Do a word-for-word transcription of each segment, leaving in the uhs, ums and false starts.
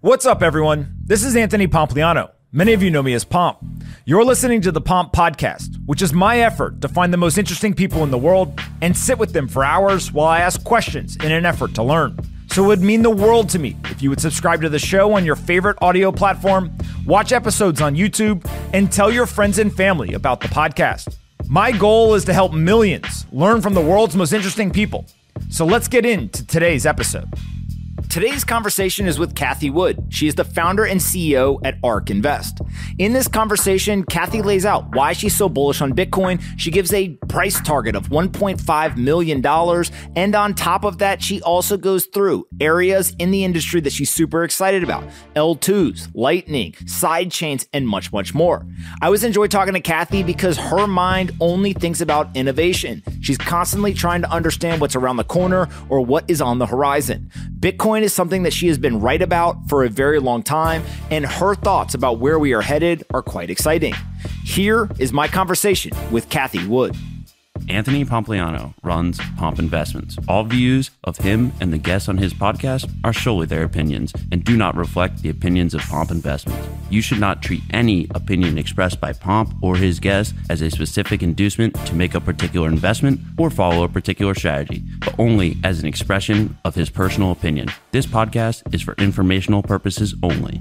What's up, everyone? This is Anthony Pompliano. Many of you know me as Pomp. You're listening to the Pomp Podcast, which is my effort to find the most interesting people in the world and sit with them for hours while I ask questions in an effort to learn. So it would mean the world to me if you would subscribe to the show on your favorite audio platform, watch episodes on YouTube, and tell your friends and family about the podcast. My goal is to help millions learn from the world's most interesting people. So let's get into today's episode. Today's conversation is with Cathie Wood. She is the founder and C E O at ARK Invest. In this conversation, Cathie lays out why she's so bullish on Bitcoin. She gives a price target of one point five million dollars. And on top of that, she also goes through areas in the industry that she's super excited about. L twos, Lightning, side chains, and much, much more. I always enjoy talking to Cathie because her mind only thinks about innovation. She's constantly trying to understand what's around the corner or what is on the horizon. Bitcoin is something that she has been right about for a very long time, and her thoughts about where we are headed are quite exciting. Here is my conversation with Cathie Wood. Anthony Pompliano runs Pomp Investments. All views of him and the guests on his podcast are solely their opinions and do not reflect the opinions of Pomp Investments. You should not treat any opinion expressed by Pomp or his guests as a specific inducement to make a particular investment or follow a particular strategy, but only as an expression of his personal opinion. This podcast is for informational purposes only.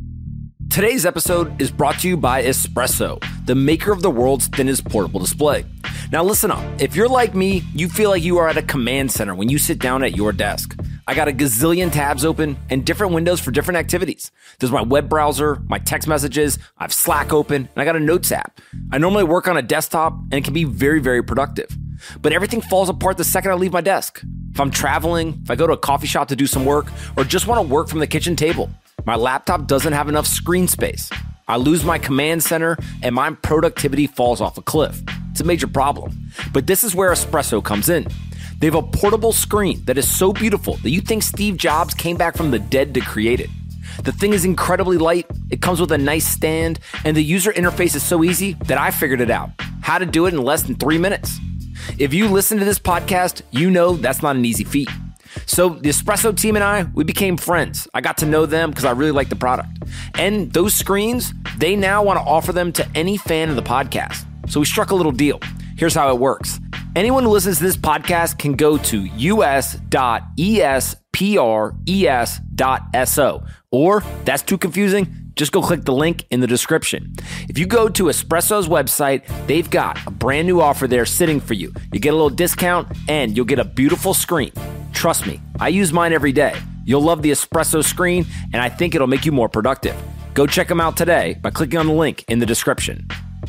Today's episode is brought to you by Espresso, the maker of the world's thinnest portable display. Now listen up, if you're like me, you feel like you are at a command center when you sit down at your desk. I got a gazillion tabs open and different windows for different activities. There's my web browser, my text messages, I have Slack open, and I got a Notes app. I normally work on a desktop and it can be very, very productive. But everything falls apart the second I leave my desk. If I'm traveling, if I go to a coffee shop to do some work, or just want to work from the kitchen table, my laptop doesn't have enough screen space. I lose my command center and my productivity falls off a cliff. It's a major problem. But this is where Espresso comes in. They have a portable screen that is so beautiful that you think Steve Jobs came back from the dead to create it. The thing is incredibly light, it comes with a nice stand, and the user interface is so easy that I figured it out. How to do it in less than three minutes. If you listen to this podcast, you know that's not an easy feat. So the Espresso team and I, we became friends. I got to know them because I really like the product. And those screens, they now want to offer them to any fan of the podcast. So we struck a little deal. Here's how it works. Anyone who listens to this podcast can go to u s dot e s p r e s dot s o. Or, if that's too confusing, just go click the link in the description. If you go to Espresso's website, they've got a brand new offer there sitting for you. You get a little discount and you'll get a beautiful screen. Trust me, I use mine every day. You'll love the Espresso screen, and I think it'll make you more productive. Go check them out today by clicking on the link in the description.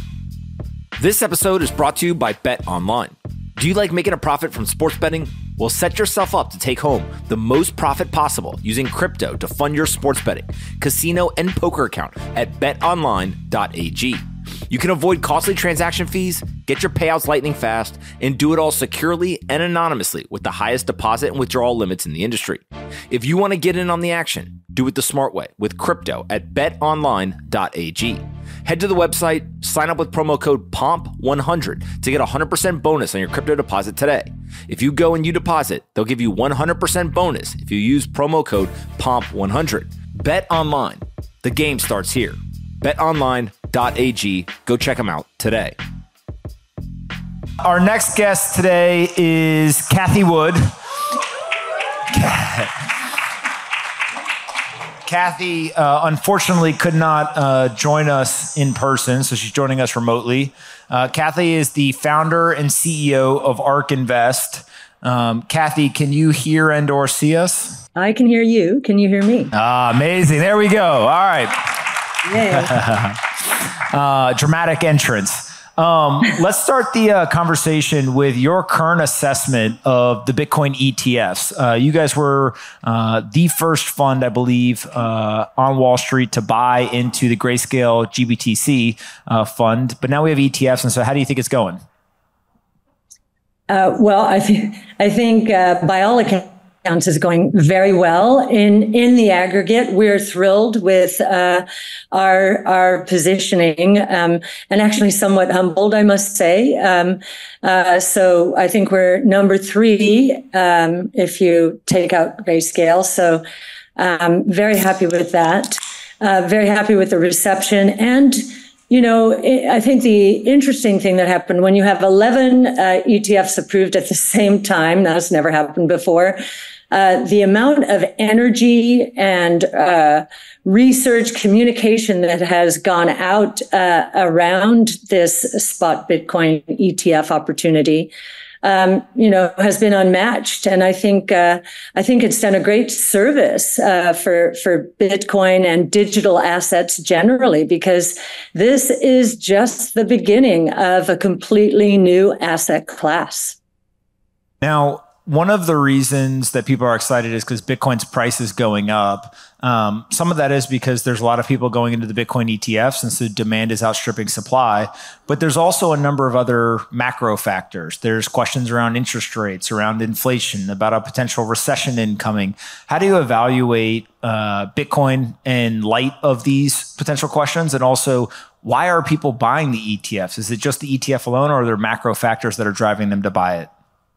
This episode is brought to you by Bet Online. Do you like making a profit from sports betting? Well, set yourself up to take home the most profit possible using crypto to fund your sports betting, casino, and poker account at bet online dot a g. You can avoid costly transaction fees, get your payouts lightning fast, and do it all securely and anonymously with the highest deposit and withdrawal limits in the industry. If you want to get in on the action, do it the smart way with crypto at bet online dot a g. Head to the website, sign up with promo code P O M P one hundred to get a one hundred percent bonus on your crypto deposit today. If you go and you deposit, they'll give you one hundred percent bonus if you use promo code P O M P one hundred. Bet Online. The game starts here. bet online dot a g. Go check them out today. Our next guest today is Cathie Wood. Cathie, uh, unfortunately, could not uh, join us in person, so she's joining us remotely. Uh, Cathie is the founder and C E O of ARK Invest. Um, Cathie, can you hear and or see us? I can hear you. Can you hear me? Ah, amazing. There we go. All right. Yay. uh, dramatic entrance. Um, let's start the uh, conversation with your current assessment of the Bitcoin E T Fs. Uh, you guys were uh, the first fund, I believe, uh, on Wall Street to buy into the Grayscale G B T C uh, fund, but now we have E T Fs. And so how do you think it's going? Uh, well, I, th- I think uh, by all accounts, is going very well. In in the aggregate, we're thrilled with uh, our our positioning, um, and actually somewhat humbled, I must say. Um, uh, so I think we're number three um, if you take out Grayscale. So Um, very happy with that. Uh, very happy with the reception. And, you know, I think the interesting thing that happened when you have eleven uh, E T Fs approved at the same time, that's never happened before. Uh, the amount of energy and uh, research communication that has gone out uh, around this spot Bitcoin E T F opportunity, um, you know, has been unmatched. And I think uh, I think it's done a great service uh, for for Bitcoin and digital assets generally, because this is just the beginning of a completely new asset class. Now, one of the reasons that people are excited is because Bitcoin's price is going up. Um, some of that is because there's a lot of people going into the Bitcoin E T Fs, and so demand is outstripping supply. But there's also a number of other macro factors. There's questions around interest rates, around inflation, about a potential recession incoming. How do you evaluate uh, Bitcoin in light of these potential questions? And also, why are people buying the E T Fs? Is it just the E T F alone, or are there macro factors that are driving them to buy it?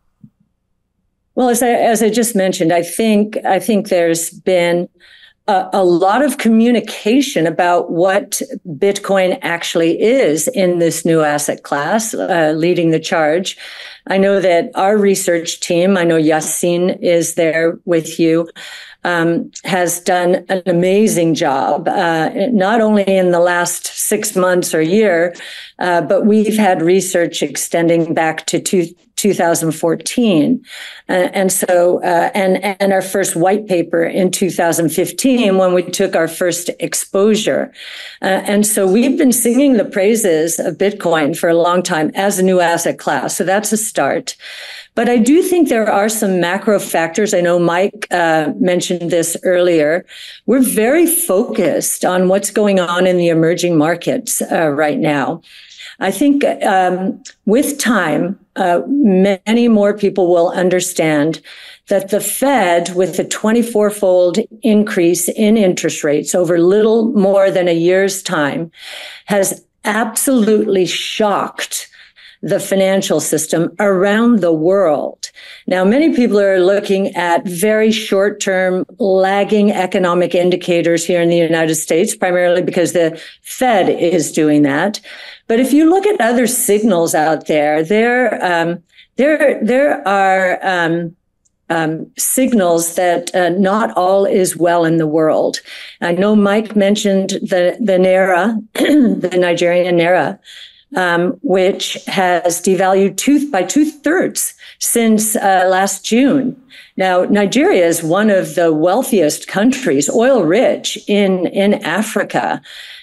Well, as I, as I just mentioned, I think I think there's been a, a lot of communication about what Bitcoin actually is in this new asset class, uh, leading the charge. I know that our research team, I know Yassine is there with you, um, has done an amazing job, uh, not only in the last six months or year, uh, but we've had research extending back to two, two thousand fourteen. Uh, and so, uh, and, and our first white paper in two thousand fifteen, when we took our first exposure. Uh, and so we've been singing the praises of Bitcoin for a long time as a new asset class. So that's a start. But I do think there are some macro factors. I know Mike uh, mentioned this earlier. We're very focused on what's going on in the emerging markets uh, right now. I think um, with time, uh, many more people will understand that the Fed, with a twenty-four-fold increase in interest rates over little more than a year's time, has absolutely shocked the financial system around the world. Now, many people are looking at very short-term lagging economic indicators here in the United States, primarily because the Fed is doing that. But if you look at other signals out there, there, um, there, there are um, um, signals that uh, not all is well in the world. I know Mike mentioned the the Naira, the Nigerian Naira, Um, which has devalued two, by two thirds since uh, last June. Now, Nigeria is one of the wealthiest countries, oil rich in, in Africa.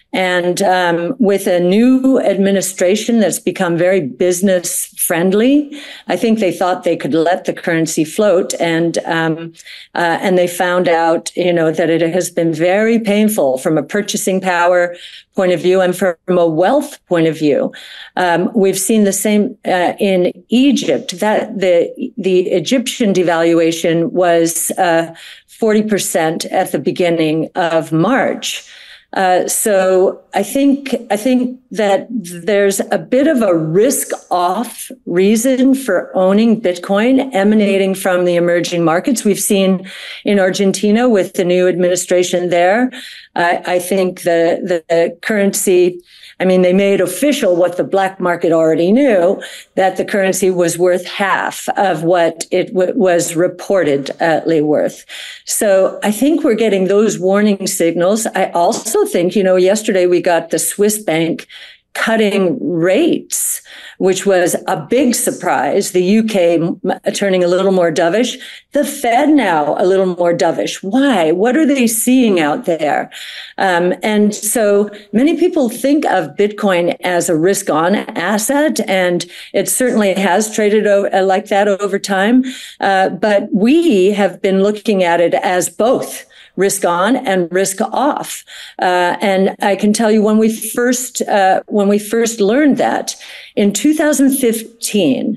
And um, with a new administration that's become very business friendly, I think they thought they could let the currency float, and um, uh, and they found out, you know, that it has been very painful from a purchasing power point of view and from a wealth point of view. Um, we've seen the same uh, in Egypt. That the the Egyptian devaluation was uh, forty percent at the beginning of March. Uh, so I think I think that there's a bit of a risk-off reason for owning Bitcoin emanating from the emerging markets. We've seen in Argentina with the new administration there. Uh, I think the, the the currency, I mean, they made official what the black market already knew, that the currency was worth half of what it w- was reportedly worth. So I think we're getting those warning signals. I also think, you know, yesterday we got the Swiss bank cutting rates, which was a big surprise. The U K turning a little more dovish. The Fed now a little more dovish. Why? What are they seeing out there? Um, and so many people think of Bitcoin as a risk-on asset, and it certainly has traded over, uh, like that over time. Uh, but we have been looking at it as both risk on and risk off. Uh, and I can tell you when we first, uh, when we first learned that in two thousand fifteen,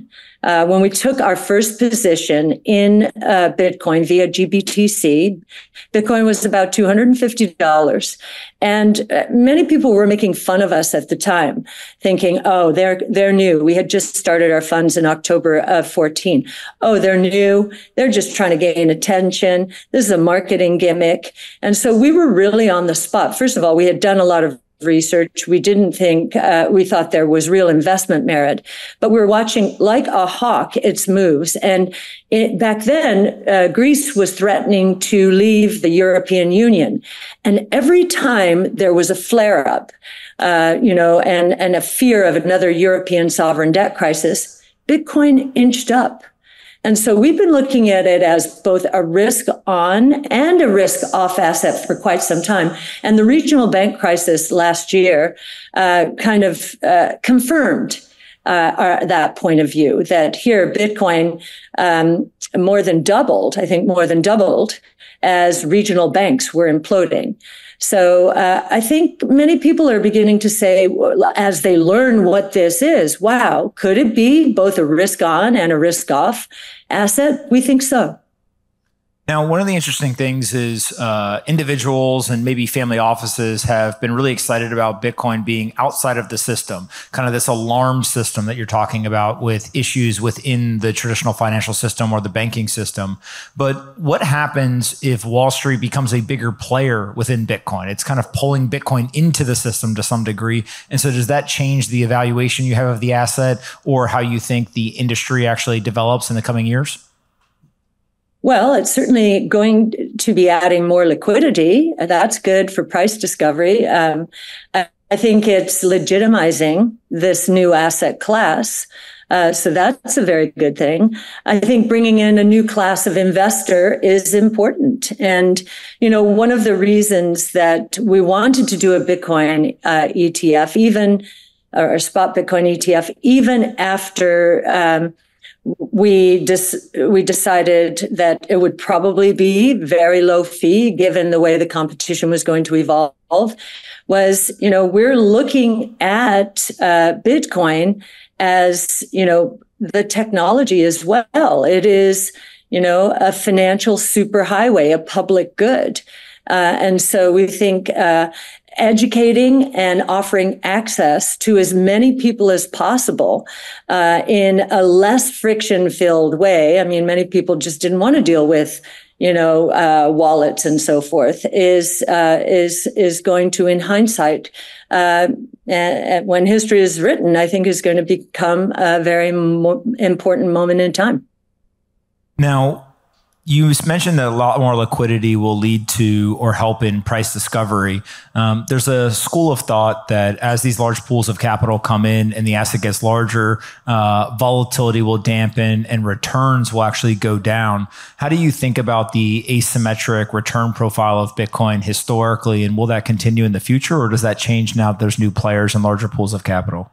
Uh, when we took our first position in uh, Bitcoin via G B T C, Bitcoin was about two hundred fifty dollars. And uh, many people were making fun of us at the time, thinking, oh, they're they're new. We had just started our funds in October of fourteen. Oh, they're new. They're just trying to gain attention. This is a marketing gimmick. And so we were really on the spot. First of all, we had done a lot of research. We didn't think, uh, we thought there was real investment merit, but we were watching like a hawk its moves. And it, back then, uh, Greece was threatening to leave the European Union. And every time there was a flare up, uh, you know, and, and a fear of another European sovereign debt crisis, Bitcoin inched up. And so we've been looking at it as both a risk on and a risk off asset for quite some time. And the regional bank crisis last year uh, kind of uh, confirmed uh, our, that point of view, that here Bitcoin um, more than doubled, I think more than doubled, as regional banks were imploding. So uh, I think many people are beginning to say, as they learn what this is, wow, could it be both a risk on and a risk off asset? We think so. Now, one of the interesting things is uh, individuals and maybe family offices have been really excited about Bitcoin being outside of the system, kind of this alarm system that you're talking about with issues within the traditional financial system or the banking system. But what happens if Wall Street becomes a bigger player within Bitcoin? It's kind of pulling Bitcoin into the system to some degree. And so does that change the evaluation you have of the asset or how you think the industry actually develops in the coming years? Well, it's certainly going to be adding more liquidity. That's good for price discovery. Um, I, I think it's legitimizing this new asset class. Uh, so that's a very good thing. I think bringing in a new class of investor is important. And, you know, one of the reasons that we wanted to do a Bitcoin uh, E T F, even, or a spot Bitcoin E T F, even after um, We dis- we decided that it would probably be very low fee given the way the competition was going to evolve, was, you know, we're looking at uh, Bitcoin as, you know, the technology as well. It is, you know, a financial superhighway, a public good. Uh, and so we think uh, educating and offering access to as many people as possible uh, in a less friction-filled way. I mean, many people just didn't want to deal with, you know, uh, wallets and so forth. Is uh, is is going to, in hindsight, uh, and when history is written, I think is going to become a very mo- important moment in time. Now, you mentioned that a lot more liquidity will lead to or help in price discovery. Um, there's a school of thought that as these large pools of capital come in and the asset gets larger, uh, volatility will dampen and returns will actually go down. How do you think about the asymmetric return profile of Bitcoin historically, and will that continue in the future, or does that change now that there's new players and larger pools of capital?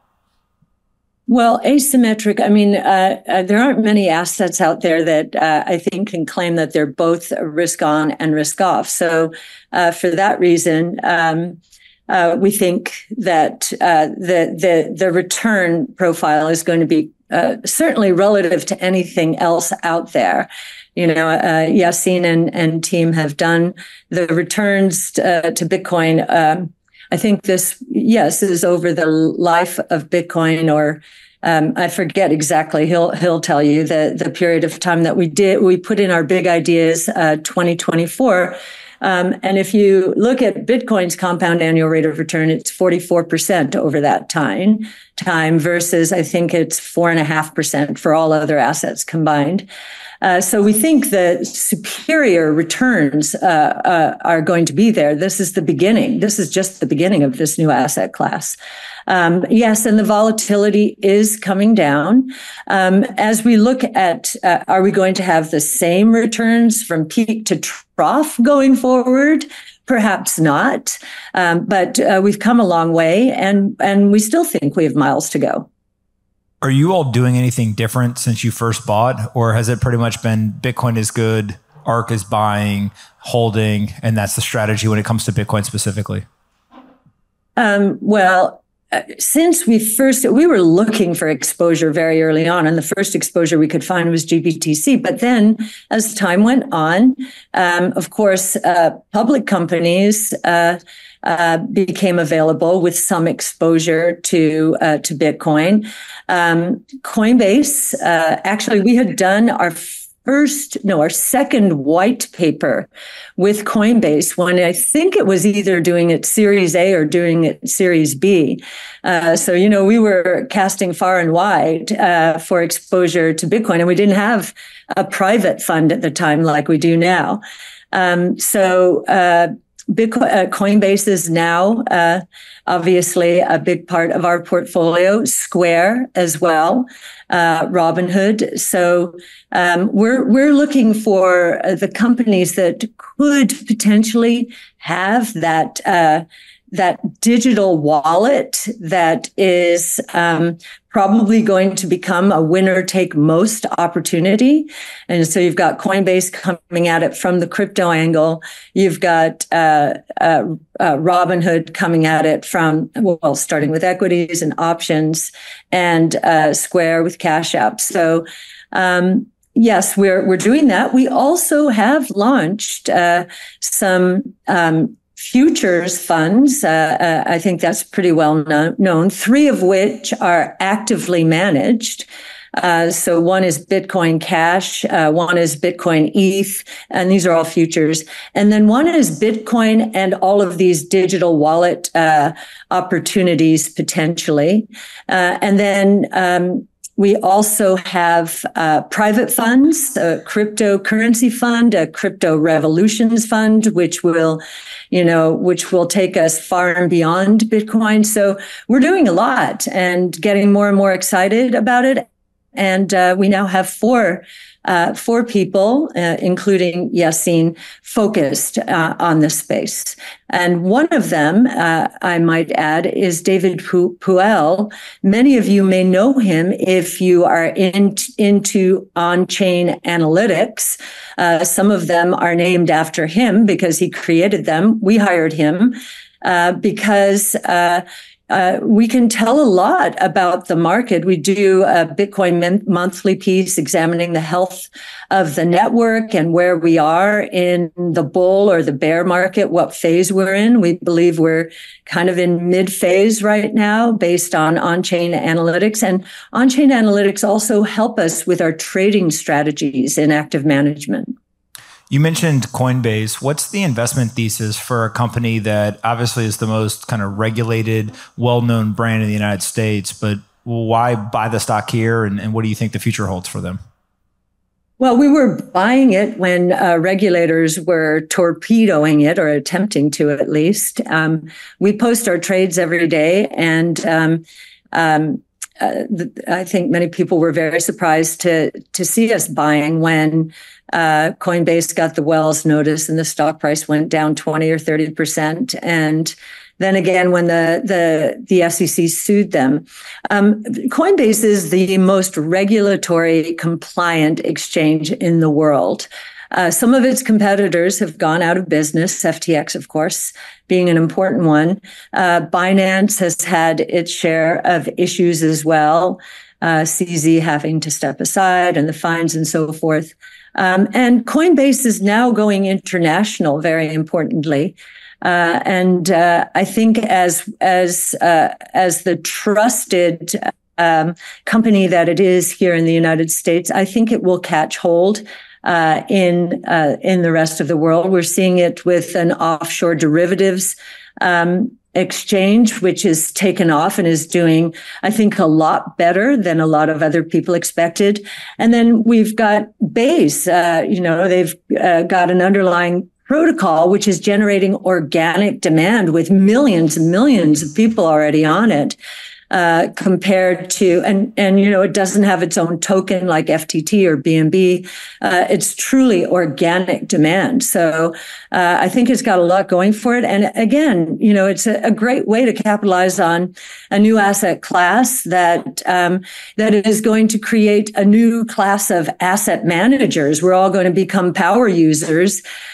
Well, asymmetric, I mean, uh, uh, there aren't many assets out there that uh, I think can claim that they're both risk on and risk off. So uh, for that reason, um, uh, we think that uh, the, the, the return profile is going to be uh, certainly relative to anything else out there. You know, uh, Yassine and, and team have done the returns uh, to Bitcoin. Um, I think this, yes, is over the life of Bitcoin, or um, I forget exactly. He'll he'll tell you the the period of time that we did. We put in our big ideas, uh, twenty twenty-four, um, and if you look at Bitcoin's compound annual rate of return, it's forty-four percent over that time. Time versus I think it's four and a half percent for all other assets combined. Uh, so we think that superior returns uh, uh, are going to be there. This is the beginning. This is just the beginning of this new asset class. Um, yes, and the volatility is coming down. Um, as we look at, uh, are we going to have the same returns from peak to trough going forward? Perhaps not. Um, but uh, we've come a long way, and and we still think we have miles to go. Are you all doing anything different since you first bought, or has it pretty much been Bitcoin is good, ARK is buying, holding, and that's the strategy when it comes to Bitcoin specifically? Um, well, since we first, we were looking for exposure very early on, and the first exposure we could find was G B T C. But then as time went on, um, of course, uh, public companies uh, uh, became available with some exposure to uh, to Bitcoin. Um, Coinbase, uh, actually, we had done our first, no, our second white paper with Coinbase when I think it was either doing it Series A or doing it Series B. Uh, so, you know, we were casting far and wide uh, for exposure to Bitcoin, and we didn't have a private fund at the time like we do now. Um, so, uh, Bitcoin, uh, Coinbase is now uh, obviously a big part of our portfolio. Square as well, uh, Robinhood. So um, we're we're looking for uh, the companies that could potentially have that uh, that digital wallet that is um, probably going to become a winner take most opportunity. And so you've got Coinbase coming at it from the crypto angle. You've got uh, uh, uh, Robinhood coming at it from, well, starting with equities and options, and uh, Square with Cash App. So um, yes, we're we're doing that. We also have launched uh, some um, futures funds. Uh, uh, I think that's pretty well known, known, three of which are actively managed. Uh, so one is Bitcoin Cash, uh, one is Bitcoin E T H, and these are all futures. And then one is Bitcoin and all of these digital wallet uh, opportunities potentially. Uh, and then um, we also have uh, private funds, a cryptocurrency fund, a crypto revolutions fund, which will, you know, which will take us far and beyond Bitcoin. So we're doing a lot and getting more and more excited about it. And uh, we now have four uh, four people, uh, including Yassine, focused uh, on this space. And one of them, uh, I might add, is David Puel. Many of you may know him if you are in, into on-chain analytics. Uh, some of them are named after him because he created them. We hired him uh, because uh, Uh, we can tell a lot about the market. We do a Bitcoin min- monthly piece examining the health of the network and where we are in the bull or the bear market, what phase we're in. We believe we're kind of in mid-phase right now based on on-chain analytics. And on-chain analytics also help us with our trading strategies in active management. You mentioned Coinbase. What's the investment thesis for a company that obviously is the most kind of regulated, well-known brand in the United States, but why buy the stock here, and, and what do you think the future holds for them? Well, we were buying it when uh, regulators were torpedoing it, or attempting to at least. Um, we post our trades every day, and um, um, uh, the, I think many people were very surprised to to see us buying when uh, Coinbase got the Wells notice and the stock price went down twenty or thirty percent. And then again, when the, the, the S E C sued them. Um, Coinbase is the most regulatory compliant exchange in the world. Uh, some of its competitors have gone out of business, F T X, of course, being an important one. Uh, Binance has had its share of issues as well, uh, C Z having to step aside and the fines and so forth. Um, and Coinbase is now going international, very importantly. Uh, and uh, I think as as uh, as the trusted um, company that it is here in the United States, I think it will catch hold uh, in uh, in the rest of the world. We're seeing it with an offshore derivatives um, exchange, which is taken off and is doing, I think, a lot better than a lot of other people expected. And then we've got Base. Uh, you know, they've uh, got an underlying protocol, which is generating organic demand with millions and millions of people already on it, uh, compared to, and, and, you know, it doesn't have its own token like F T T or B N B. Uh, it's truly organic demand. So uh, I think it's got a lot going for it. And again, you know, it's a, a great way to capitalize on a new asset class that, um, that is going to create a new class of asset managers. We're all going to become power users.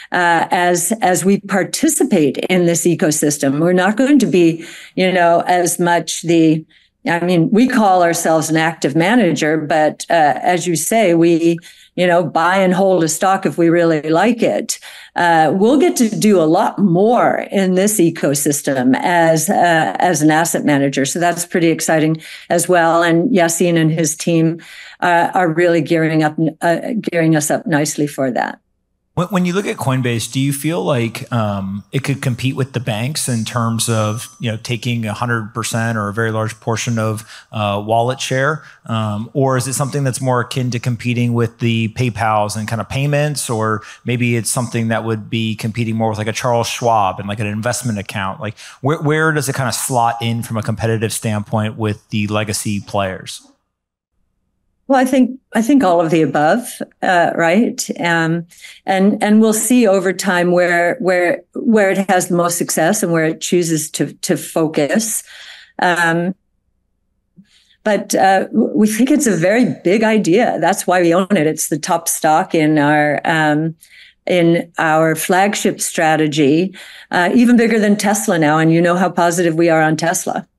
uh, as as we participate in this ecosystem. We're not going to be, you know, as much the. I mean, we call ourselves an active manager, but uh, as you say, we, you know, buy and hold a stock if we really like it. Uh, we'll get to do a lot more in this ecosystem as uh, as an asset manager. So that's pretty exciting as well. And Yassine and his team uh, are really gearing up, uh, gearing us up nicely for that. When you look at Coinbase, do you feel like um, it could compete with the banks in terms of, you know, taking one hundred percent or a very large portion of uh, wallet share? Um, or is it something that's more akin to competing with the PayPals and kind of payments? Or maybe it's something that would be competing more with like a Charles Schwab and like an investment account? Like where, where does it kind of slot in from a competitive standpoint with the legacy players? Well, I think I think all of the above, uh, right? Um, and and we'll see over time where where where it has the most success and where it chooses to to focus. Um, but uh, we think it's a very big idea. That's why we own it. It's the top stock in our um, in our flagship strategy, uh, even bigger than Tesla now. And you know how positive we are on Tesla.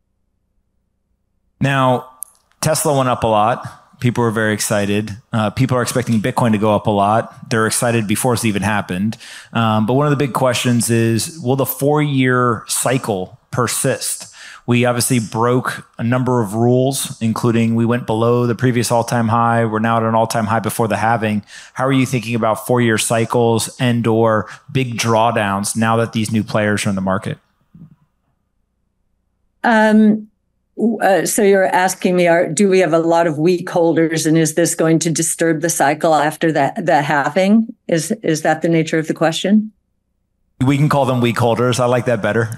Now, Tesla went up a lot. People are very excited. Uh, people are expecting Bitcoin to go up a lot. They're excited before it's even happened. Um, but one of the big questions is, will the four-year cycle persist? We obviously broke a number of rules, including we went below the previous all-time high. We're now at an all-time high before the halving. How are you thinking about four-year cycles and or big drawdowns now that these new players are in the market? Um. Uh, so you're asking me, are, do we have a lot of weak holders, and is this going to disturb the cycle after that the halving? Is is that the nature of the question? We can call them weak holders. I like that better.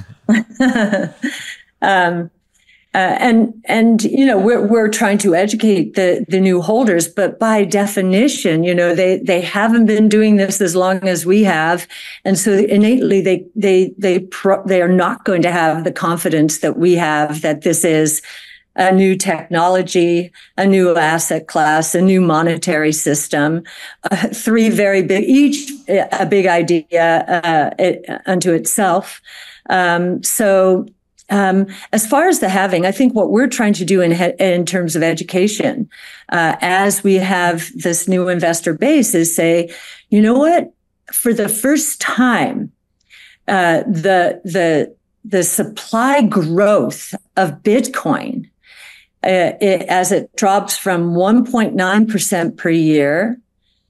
um, uh, and and you know we're we're trying to educate the the new holders, but by definition, you know they they haven't been doing this as long as we have, and so innately they they they pro- they are not going to have the confidence that we have that this is a new technology, a new asset class, a new monetary system, uh, three very big, each a big idea uh, it, unto itself. Um, so. Um, as far as the halving, I think what we're trying to do in in terms of education, uh, as we have this new investor base, is say, you know what? For the first time, uh, the the the supply growth of Bitcoin, uh, it, as it drops from one point nine percent per year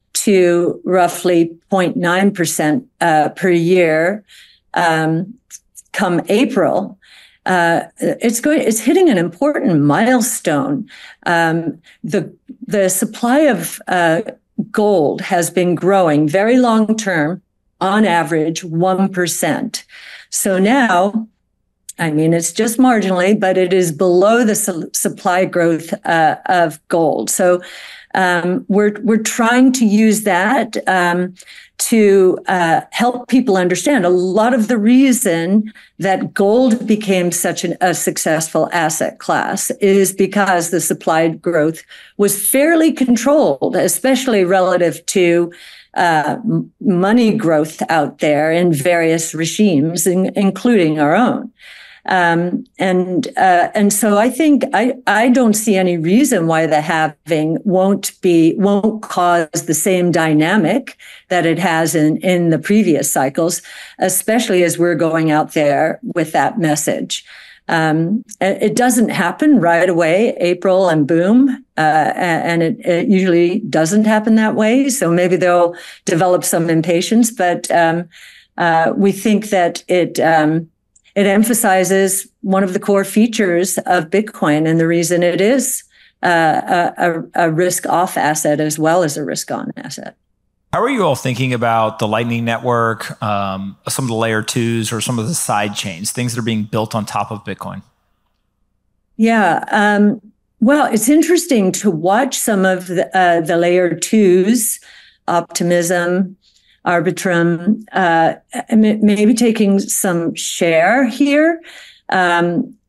to roughly zero point nine percent uh, per year, um, come April. Uh, it's going. It's hitting an important milestone. Um, the the supply of uh, gold has been growing very long term, on average one percent. So now, I mean, it's just marginally, but it is below the su- supply growth uh, of gold. So um, we're we're trying to use that um, to uh, help people understand a lot of the reason that gold became such an, a successful asset class is because the supply growth was fairly controlled, especially relative to uh, money growth out there in various regimes, in, including our own. Um, and uh, and so I think I, I don't see any reason why the halving won't be won't cause the same dynamic that it has in, in the previous cycles, especially as we're going out there with that message. Um, it doesn't happen right away, April and boom, uh, and it, it usually doesn't happen that way. So maybe they'll develop some impatience, but um, uh, we think that it. Um, It emphasizes one of the core features of Bitcoin and the reason it is uh, a, a risk-off asset as well as a risk-on asset. How are you all thinking about the Lightning Network, um, some of the layer twos or some of the side chains, things that are being built on top of Bitcoin? Yeah, um, well, it's interesting to watch some of the, uh, the layer twos, Optimism, Arbitrum, uh, maybe taking some share here. Um,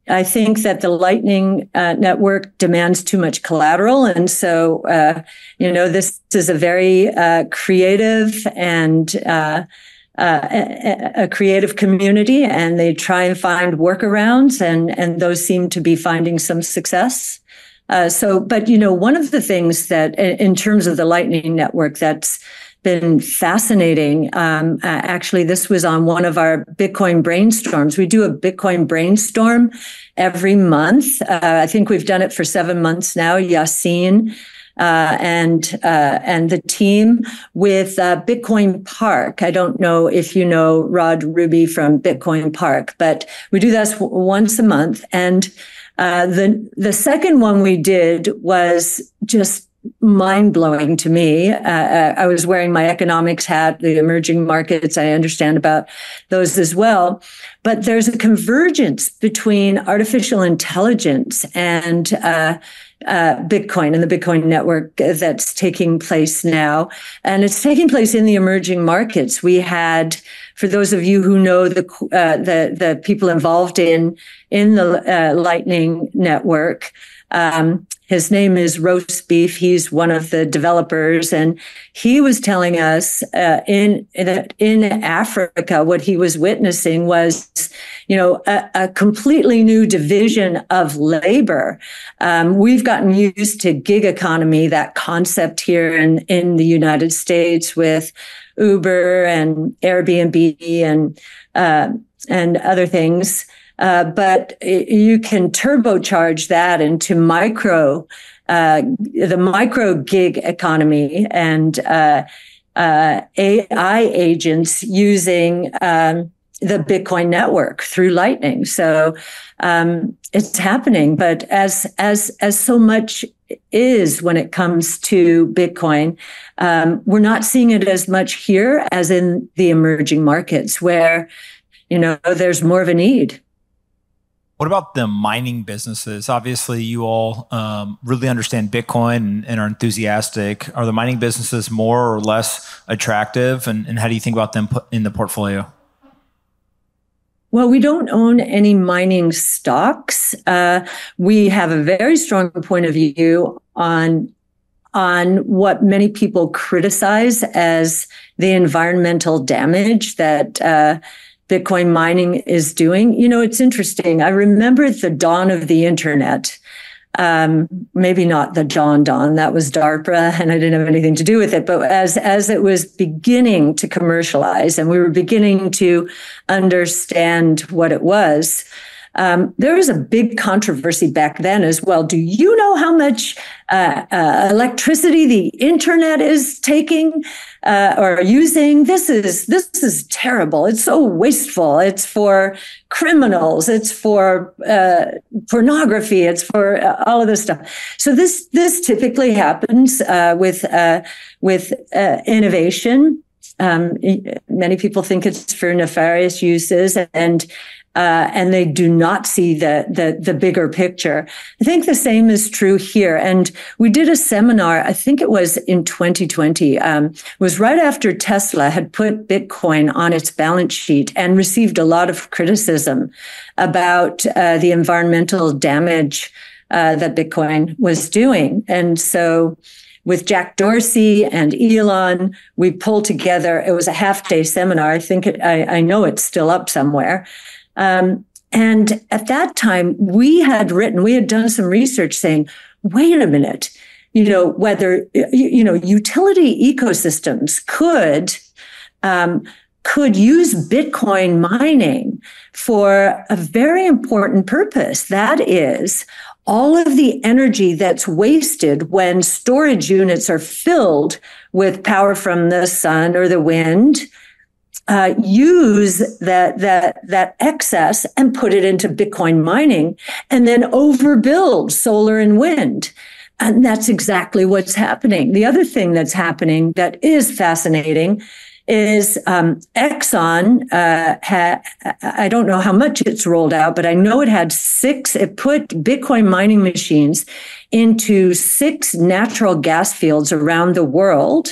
I think that the Lightning uh, Network demands too much collateral. And so, uh, you know, this is a very uh, creative and uh, uh, a, a creative community, and they try and find workarounds, and, and those seem to be finding some success. Uh, so, but, you know, one of the things that in terms of the Lightning Network that's been fascinating. Um, uh, actually, this was on one of our Bitcoin brainstorms. We do a Bitcoin brainstorm every month. Uh, I think we've done it for seven months now. Yassine uh, and uh, and the team with uh, Bitcoin Park. I don't know if you know Rod Ruby from Bitcoin Park, but we do this w- once a month. And uh, the the second one we did was just mind-blowing to me. Uh, I was wearing my economics hat, the emerging markets. I understand about those as well. But there's a convergence between artificial intelligence and uh, uh, Bitcoin and the Bitcoin network that's taking place now. And it's taking place in the emerging markets. We had, for those of you who know the uh, the, the people involved in, in the uh, Lightning Network, um, his name is Roast Beef. He's one of the developers, and he was telling us uh, in that in Africa, what he was witnessing was, you know, a, a completely new division of labor. Um, we've gotten used to gig economy, that concept here in in the United States with Uber and Airbnb and uh, and other things. Uh, but you can turbocharge that into micro, uh, the micro gig economy and uh, uh, A I agents using um, the Bitcoin network through Lightning. So um, it's happening. But as as as so much is when it comes to Bitcoin, um, we're not seeing it as much here as in the emerging markets, where, you know, there's more of a need. What about the mining businesses? Obviously, you all um, really understand Bitcoin and, and are enthusiastic. Are the mining businesses more or less attractive? And, and how do you think about them put in the portfolio? Well, we don't own any mining stocks. Uh, we have a very strong point of view on on what many people criticize as the environmental damage that uh, Bitcoin mining is doing. You know, it's interesting. I remember at the dawn of the internet, um, maybe not the John Dawn, that was DARPA, and I didn't have anything to do with it. But as as it was beginning to commercialize and we were beginning to understand what it was, Um, there was a big controversy back then as well. Do you know how much uh, uh, electricity the internet is taking uh, or using? This is this is terrible. It's so wasteful. It's for criminals. It's for uh, pornography. It's for uh, all of this stuff. So this this typically happens uh, with uh, with uh, innovation. Um, many people think it's for nefarious uses, and Uh, and they do not see the, the the bigger picture. I think the same is true here. And we did a seminar, I think it was in twenty twenty, um, it was right after Tesla had put Bitcoin on its balance sheet and received a lot of criticism about uh, the environmental damage uh, that Bitcoin was doing. And so with Jack Dorsey and Elon, we pulled together, it was a half-day seminar. I think it, I, I know it's still up somewhere. Um, and at that time, we had written, we had done some research saying, wait a minute, you know, whether, you, you know, utility ecosystems could, um, could use Bitcoin mining for a very important purpose. That is, all of the energy that's wasted when storage units are filled with power from the sun or the wind, Uh, use that that that excess and put it into Bitcoin mining, and then overbuild solar and wind. And that's exactly what's happening. The other thing that's happening that is fascinating is um, Exxon. Uh, ha, I don't know how much it's rolled out, but I know it had six. It put Bitcoin mining machines into six natural gas fields around the world.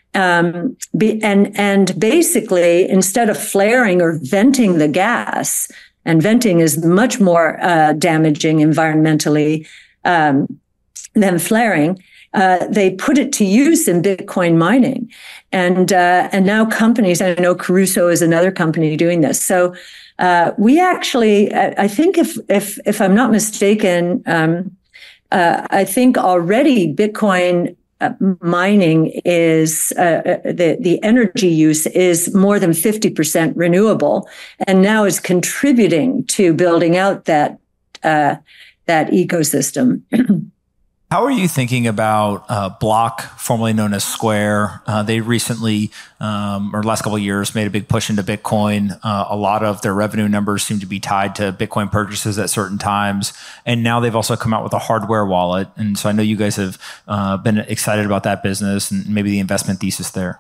Um, be, and, and basically, instead of flaring or venting the gas, and venting is much more uh, damaging environmentally um, than flaring. Uh, they put it to use in Bitcoin mining, and uh, and now companies. I know Caruso is another company doing this. So uh, we actually, I think, if if if I'm not mistaken, um, uh, I think already Bitcoin uh, mining is uh, the the energy use is more than fifty percent renewable, and now is contributing to building out that uh, that ecosystem. How are you thinking about uh, Block, formerly known as Square? Uh, they recently, um, or the last couple of years, made a big push into Bitcoin. Uh, a lot of their revenue numbers seem to be tied to Bitcoin purchases at certain times. And now they've also come out with a hardware wallet. And so I know you guys have uh, been excited about that business and maybe the investment thesis there.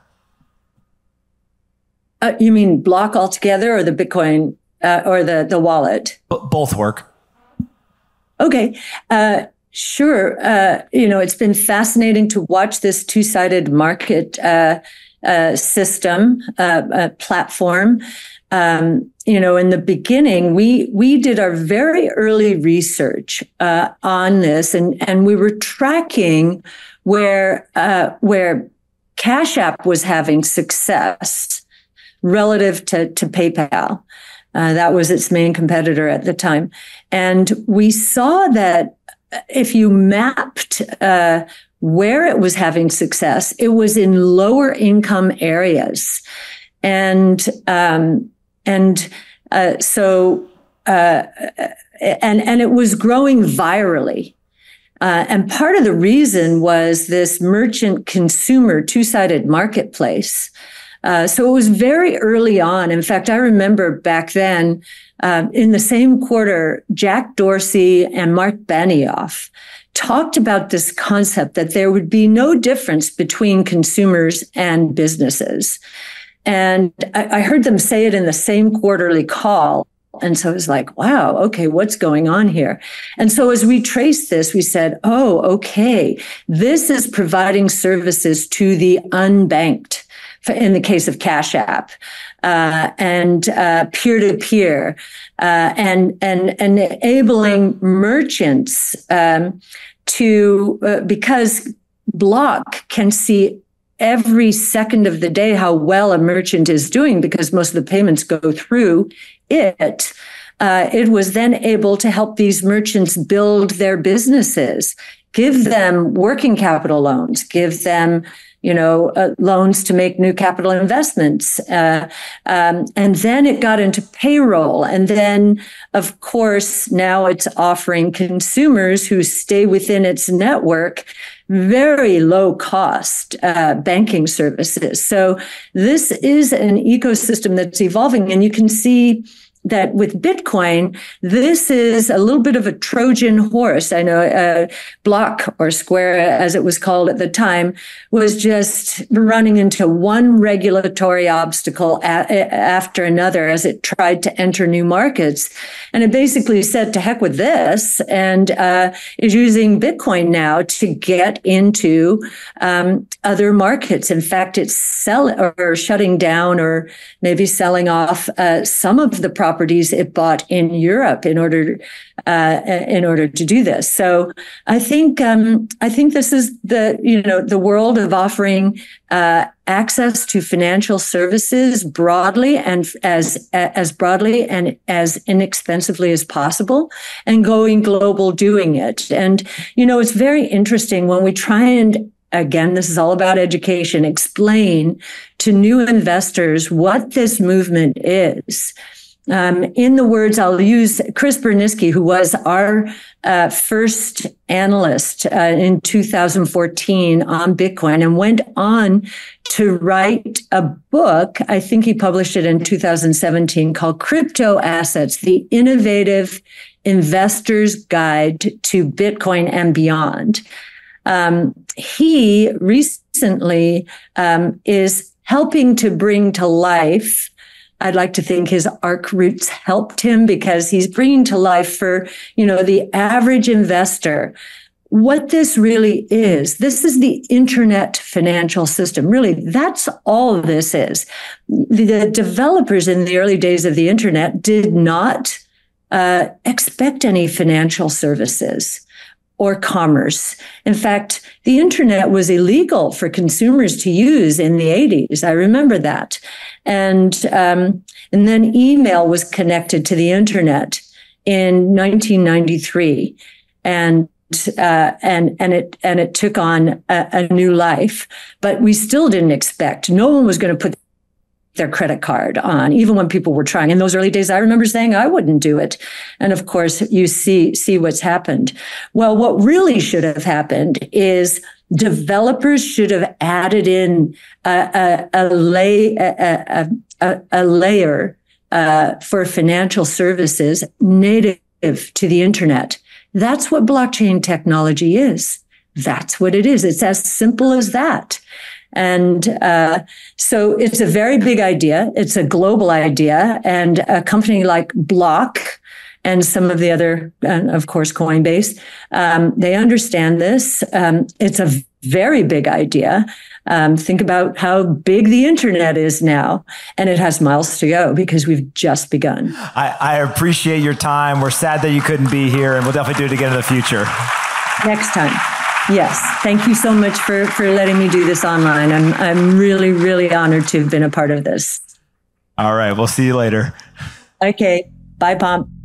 Uh, you mean Block altogether, or the Bitcoin, uh, or the, the wallet? B- both work. Okay. Uh, Sure. Uh, you know, it's been fascinating to watch this two-sided market uh, uh, system, uh, uh, platform. Um, you know, in the beginning, we we did our very early research uh, on this, and and we were tracking where uh, where Cash App was having success relative to to PayPal. Uh, that was its main competitor at the time, and we saw that if you mapped uh, where it was having success, it was in lower income areas, and um, and uh, so uh, and and it was growing virally. Uh, and part of the reason was this merchant consumer two-sided marketplace. Uh, so it was very early on. In fact, I remember back then, um, in the same quarter, Jack Dorsey and Mark Benioff talked about this concept that there would be no difference between consumers and businesses. And I, I heard them say it in the same quarterly call. And so it was like, wow, okay, what's going on here? And so as we traced this, we said, oh, okay, this is providing services to the unbanked, in the case of Cash App, uh, and uh, peer-to-peer, uh, and and and enabling merchants um, to uh, because Block can see every second of the day how well a merchant is doing, because most of the payments go through it. Uh, it was then able to help these merchants build their businesses, give them working capital loans, give them you know, uh, loans to make new capital investments. Uh, um, and then it got into payroll. And then, of course, now it's offering consumers who stay within its network very low cost uh, banking services. So this is an ecosystem that's evolving. And you can see that with Bitcoin, this is a little bit of a Trojan horse. I know uh, Block, or Square as it was called at the time, was just running into one regulatory obstacle a- after another as it tried to enter new markets. And it basically said, to heck with this, and uh, is using Bitcoin now to get into um, other markets. In fact, it's selling or shutting down, or maybe selling off uh, some of the properties properties it bought in Europe in order uh, in order to do this. So I think um, I think this is the you know the world of offering uh, access to financial services broadly and as as broadly and as inexpensively as possible, and going global doing it. And you know it's very interesting when we try and, again, this is all about education, explain to new investors what this movement is. Um, in the words, I'll use Chris Burniske, who was our uh, first analyst uh, in two thousand fourteen on Bitcoin, and went on to write a book. I think he published it in two thousand seventeen, called Crypto Assets, the Innovative Investor's Guide to Bitcoin and Beyond. Um, he recently um, is helping to bring to life, I'd like to think his ARK roots helped him, because he's bringing to life for, you know, the average investor what this really is. This is the internet financial system. Really, that's all this is. The developers in the early days of the internet did not uh, expect any financial services or commerce. In fact, the internet was illegal for consumers to use in the eighties. I remember that. And, um, and then email was connected to the internet in nineteen ninety-three. And Uh, and and it and it took on a, a new life, but we still didn't expect. No one was going to put their credit card on, even when people were trying. In those early days, I remember saying I wouldn't do it, and of course, you see see what's happened. Well, what really should have happened is developers should have added in a a, a lay a, a, a layer uh, for financial services native to the internet. That's what blockchain technology is. That's what it is. It's as simple as that. And uh, so it's a very big idea. It's a global idea. And a company like Block and some of the other, and of course, Coinbase, um, they understand this. Um, it's a very big idea. Um, think about how big the internet is now, and it has miles to go because we've just begun. I, I appreciate your time. We're sad that you couldn't be here, and we'll definitely do it again in the future. Next time. Yes. Thank you so much for, for letting me do this online. I'm, I'm really, really honored to have been a part of this. All right. We'll see you later. Okay. Bye, Pomp.